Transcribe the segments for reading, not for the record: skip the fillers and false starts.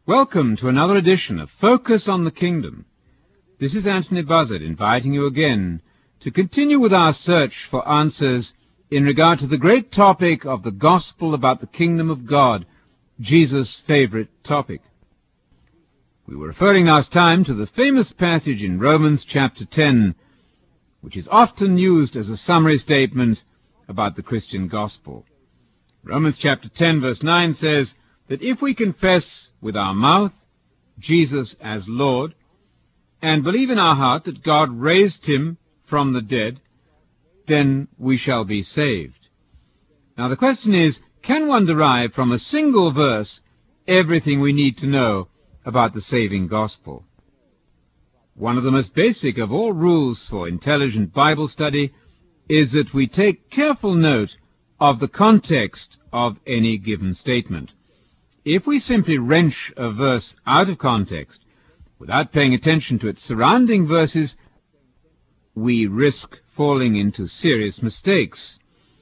Welcome to another edition of Focus on the Kingdom. This is Anthony Buzzard inviting you again to continue with our search for answers in regard to the great topic of the gospel about the kingdom of God, Jesus' favorite topic. We were referring last time to the famous passage in Romans chapter 10, which is often used as a summary statement about the Christian gospel. Romans chapter 10 verse 9 says that if we confess with our mouth Jesus as Lord, and believe in our heart that God raised him from the dead, then we shall be saved. Now the question is, can one derive from a single verse everything we need to know about the saving gospel? One of the most basic of all rules for intelligent Bible study is that we take careful note of the context of any given statement. If we simply wrench a verse out of context without paying attention to its surrounding verses, we risk falling into serious mistakes.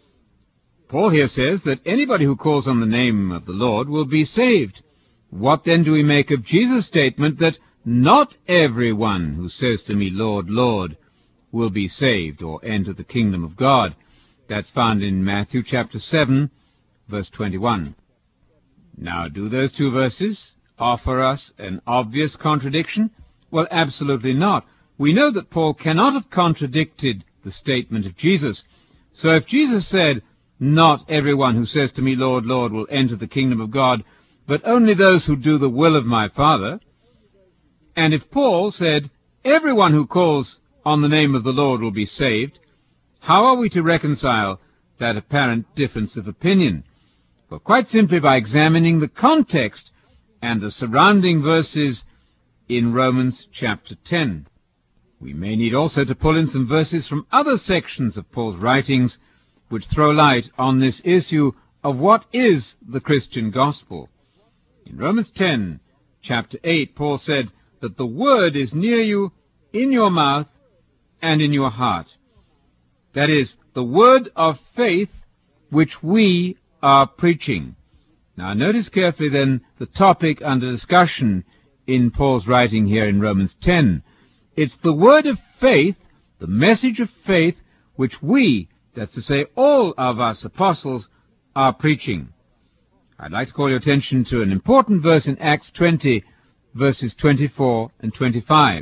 Paul here says that anybody who calls on the name of the Lord will be saved. What then do we make of Jesus' statement that not everyone who says to me, Lord, Lord, will be saved or enter the kingdom of God? That's found in Matthew chapter 7, verse 21. Now, do those two verses offer us an obvious contradiction? Well, absolutely not. We know that Paul cannot have contradicted the statement of Jesus. So if Jesus said, not everyone who says to me, Lord, Lord, will enter the kingdom of God, but only those who do the will of my Father, and if Paul said, everyone who calls on the name of the Lord will be saved, how are we to reconcile that apparent difference of opinion? Well, quite simply by examining the context and the surrounding verses in Romans chapter 10. We may need also to pull in some verses from other sections of Paul's writings which throw light on this issue of what is the Christian gospel. In Romans 10, chapter 8, Paul said that the word is near you, in your mouth and in your heart. That is, the word of faith which we are preaching. Now notice carefully then the topic under discussion in Paul's writing here in Romans 10. It's the word of faith, the message of faith, which we, that's to say all of us apostles, are preaching. I'd like to call your attention to an important verse in Acts 20, verses 24 and 25.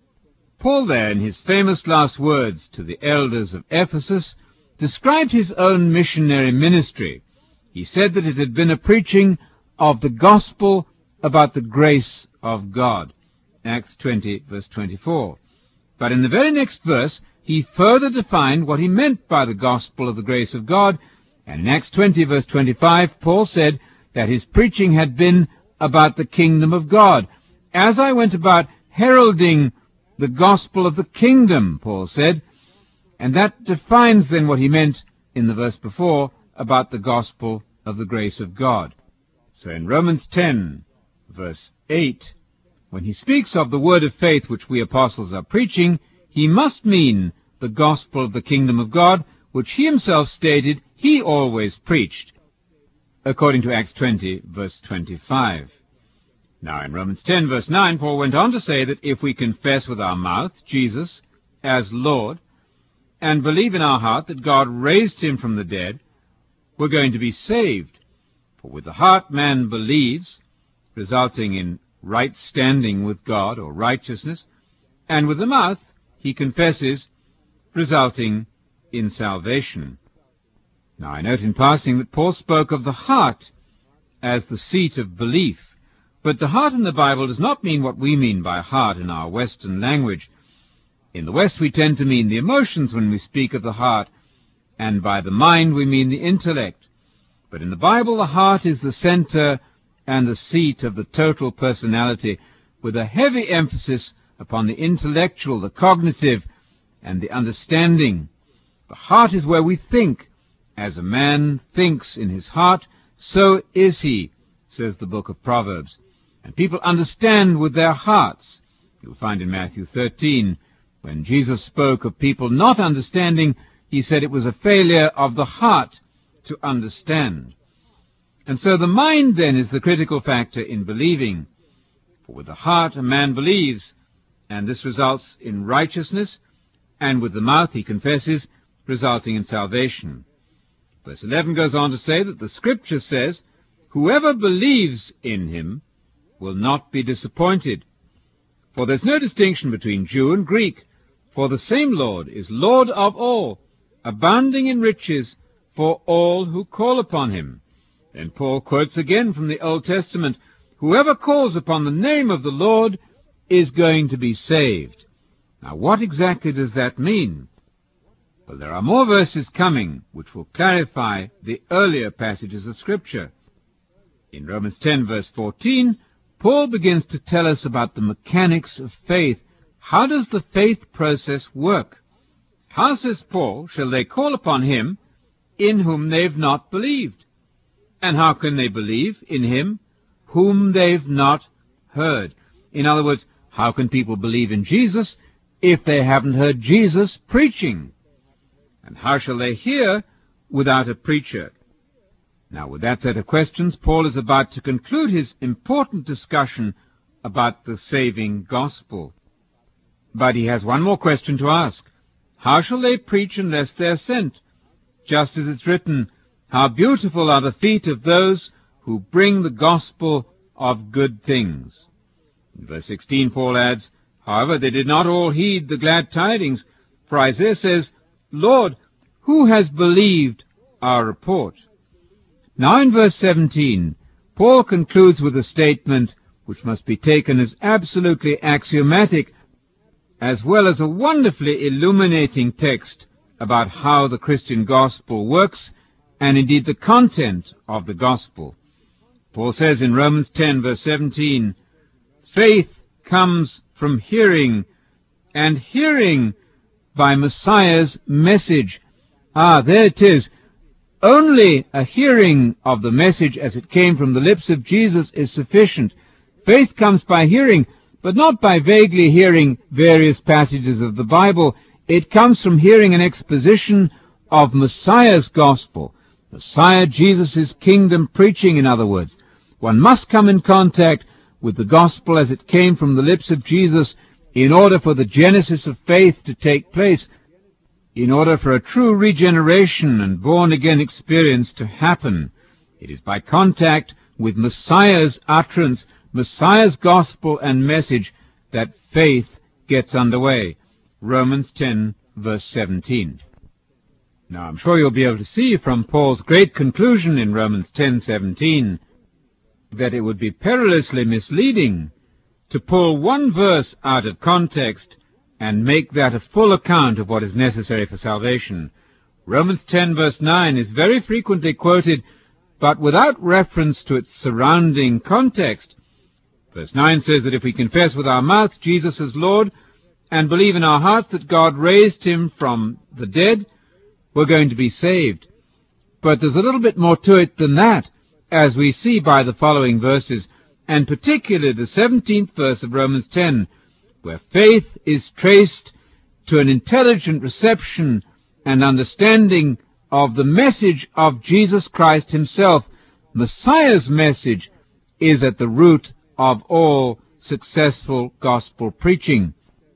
Paul there, in his famous last words to the elders of Ephesus, described his own missionary ministry. He said that it had been a preaching of the gospel about the grace of God. Acts 20, verse 24. But in the very next verse, he further defined what he meant by the gospel of the grace of God, and in Acts 20, verse 25, Paul said that his preaching had been about the kingdom of God. As I went about heralding the gospel of the kingdom, Paul said, and that defines then what he meant in the verse before about the gospel of the grace of God. So in Romans 10, verse 8, when he speaks of the word of faith which we apostles are preaching, he must mean the gospel of the kingdom of God, which he himself stated he always preached, according to Acts 20, verse 25. Now in Romans 10, verse 9, Paul went on to say that if we confess with our mouth Jesus as Lord, and believe in our heart that God raised him from the dead, we're going to be saved. For with the heart man believes, resulting in right standing with God or righteousness, and with the mouth he confesses, resulting in salvation. Now I note in passing that Paul spoke of the heart as the seat of belief, but the heart in the Bible does not mean what we mean by heart in our Western language. In the West we tend to mean the emotions when we speak of the heart, and by the mind we mean the intellect. But in the Bible the heart is the center and the seat of the total personality, with a heavy emphasis upon the intellectual, the cognitive, and the understanding. The heart is where we think. As a man thinks in his heart, so is he, says the book of Proverbs. And people understand with their hearts. You'll find in Matthew 13, when Jesus spoke of people not understanding, he said it was a failure of the heart to understand. And so the mind then is the critical factor in believing. For with the heart a man believes, and this results in righteousness, and with the mouth he confesses, resulting in salvation. Verse 11 goes on to say that the Scripture says, whoever believes in him will not be disappointed. For there's no distinction between Jew and Greek, for the same Lord is Lord of all, abounding in riches for all who call upon him. And Paul quotes again from the Old Testament, whoever calls upon the name of the Lord is going to be saved. Now, what exactly does that mean? Well, there are more verses coming which will clarify the earlier passages of Scripture. In Romans 10, verse 14, Paul begins to tell us about the mechanics of faith. How does the faith process work? How, says Paul, shall they call upon him in whom they've not believed? And how can they believe in him whom they've not heard? In other words, how can people believe in Jesus if they haven't heard Jesus preaching? And how shall they hear without a preacher? Now, with that set of questions, Paul is about to conclude his important discussion about the saving gospel. But he has one more question to ask. How shall they preach unless they are sent? Just as it's written, how beautiful are the feet of those who bring the gospel of good things. In verse 16, Paul adds, however, they did not all heed the glad tidings, for Isaiah says, Lord, who has believed our report? Now in verse 17, Paul concludes with a statement which must be taken as absolutely axiomatic, as well as a wonderfully illuminating text about how the Christian gospel works, and indeed the content of the gospel. Paul says in Romans 10, verse 17, faith comes from hearing, and hearing by Messiah's message. There it is. Only a hearing of the message as it came from the lips of Jesus is sufficient. Faith comes by hearing, but not by vaguely hearing various passages of the Bible. It comes from hearing an exposition of Messiah's gospel, Messiah Jesus' kingdom preaching, in other words. One must come in contact with the gospel as it came from the lips of Jesus in order for the genesis of faith to take place, in order for a true regeneration and born-again experience to happen. It is by contact with Messiah's utterance, Messiah's gospel and message, that faith gets underway. Romans 10, verse 17. Now, I'm sure you'll be able to see from Paul's great conclusion in Romans 10:17 that it would be perilously misleading to pull one verse out of context and make that a full account of what is necessary for salvation. Romans 10, verse 9 is very frequently quoted, but without reference to its surrounding context. Verse 9 says that if we confess with our mouth Jesus is Lord and believe in our hearts that God raised him from the dead, we're going to be saved. But there's a little bit more to it than that, as we see by the following verses, and particularly the 17th verse of Romans 10, where faith is traced to an intelligent reception and understanding of the message of Jesus Christ himself. Messiah's message is at the root of all successful gospel preaching.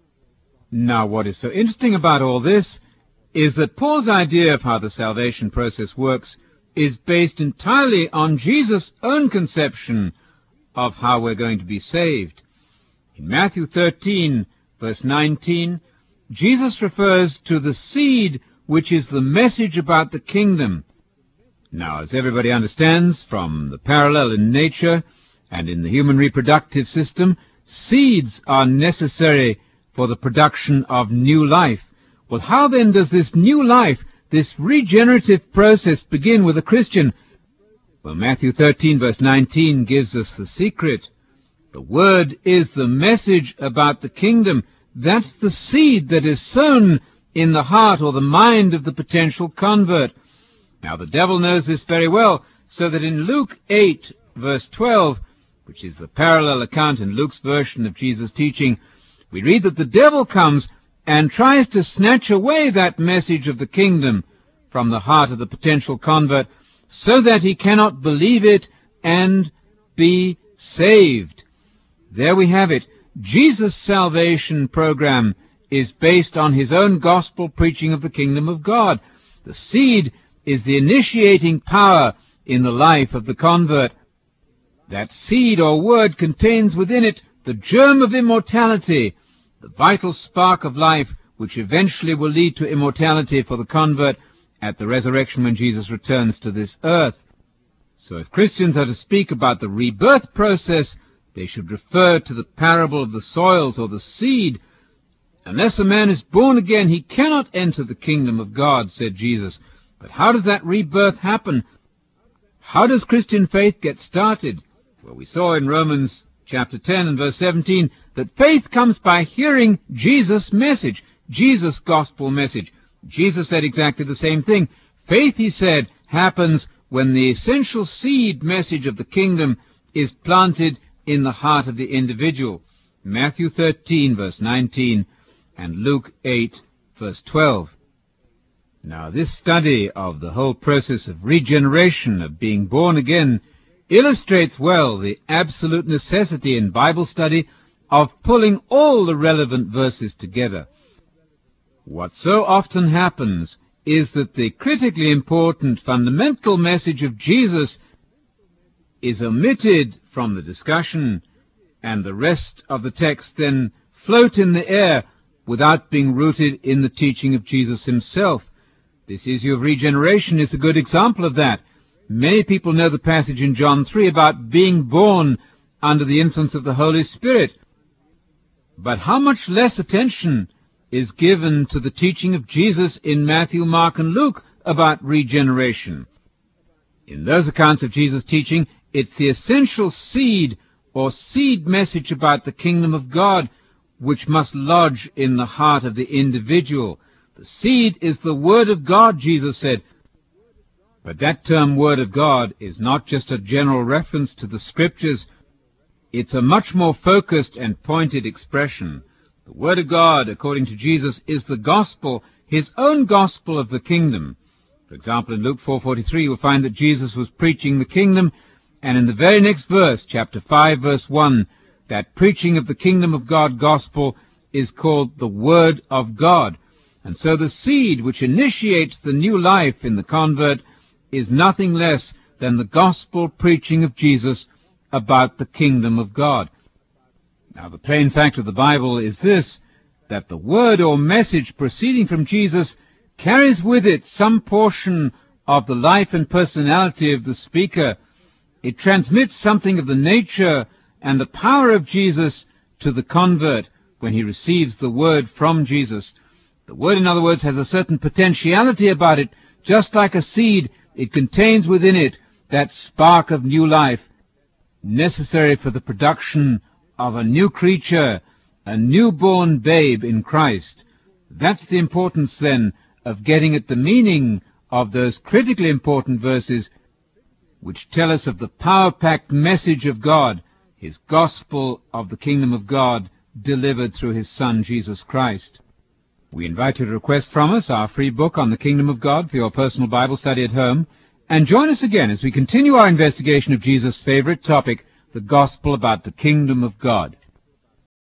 Now, what is so interesting about all this is that Paul's idea of how the salvation process works is based entirely on Jesus' own conception of how we're going to be saved. In Matthew 13, verse 19, Jesus refers to the seed, which is the message about the kingdom. Now, as everybody understands from the parallel in nature and in the human reproductive system, seeds are necessary for the production of new life. Well, how then does this new life, this regenerative process, begin with a Christian? Well, Matthew 13, verse 19 gives us the secret. The Word is the message about the kingdom. That's the seed that is sown in the heart or the mind of the potential convert. Now, the devil knows this very well, so that in Luke 8, verse 12, which is the parallel account in Luke's version of Jesus' teaching, we read that the devil comes and tries to snatch away that message of the kingdom from the heart of the potential convert, so that he cannot believe it and be saved. There we have it. Jesus' salvation program is based on his own gospel preaching of the kingdom of God. The seed is the initiating power in the life of the convert. That seed or word contains within it the germ of immortality, the vital spark of life which eventually will lead to immortality for the convert at the resurrection when Jesus returns to this earth. So if Christians are to speak about the rebirth process, they should refer to the parable of the soils or the seed. Unless a man is born again, he cannot enter the kingdom of God, said Jesus. But how does that rebirth happen? How does Christian faith get started? Well, we saw in Romans chapter 10 and verse 17 that faith comes by hearing Jesus' message, Jesus' gospel message. Jesus said exactly the same thing. Faith, he said, happens when the essential seed message of the kingdom is planted in the heart of the individual. Matthew 13, verse 19, and Luke 8, verse 12. Now, this study of the whole process of regeneration, of being born again, illustrates well the absolute necessity in Bible study of pulling all the relevant verses together. What so often happens is that the critically important fundamental message of Jesus is omitted from the discussion, and the rest of the text then float in the air without being rooted in the teaching of Jesus himself. This issue of regeneration is a good example of that. Many people know the passage in John 3 about being born under the influence of the Holy Spirit. But how much less attention is given to the teaching of Jesus in Matthew, Mark, and Luke about regeneration? In those accounts of Jesus' teaching, it's the essential seed or seed message about the kingdom of God which must lodge in the heart of the individual. The seed is the Word of God, Jesus said. But that term Word of God is not just a general reference to the Scriptures. It's a much more focused and pointed expression. The Word of God, according to Jesus, is the gospel, his own gospel of the kingdom. For example, in Luke 4:43, you'll find that Jesus was preaching the kingdom, and in the very next verse, chapter 5, verse 1, that preaching of the kingdom of God gospel is called the Word of God. And so the seed which initiates the new life in the convert is nothing less than the gospel preaching of Jesus about the kingdom of God. Now, the plain fact of the Bible is this, that the word or message proceeding from Jesus carries with it some portion of the life and personality of the speaker. It transmits something of the nature and the power of Jesus to the convert when he receives the word from Jesus. The word, in other words, has a certain potentiality about it. Just like a seed, it contains within it that spark of new life necessary for the production of a new creature, a newborn babe in Christ. That's the importance, then, of getting at the meaning of those critically important verses which tell us of the power-packed message of God, his gospel of the kingdom of God, delivered through his Son, Jesus Christ. We invite you to request from us our free book on the kingdom of God for your personal Bible study at home, and join us again as we continue our investigation of Jesus' favorite topic, the gospel about the kingdom of God.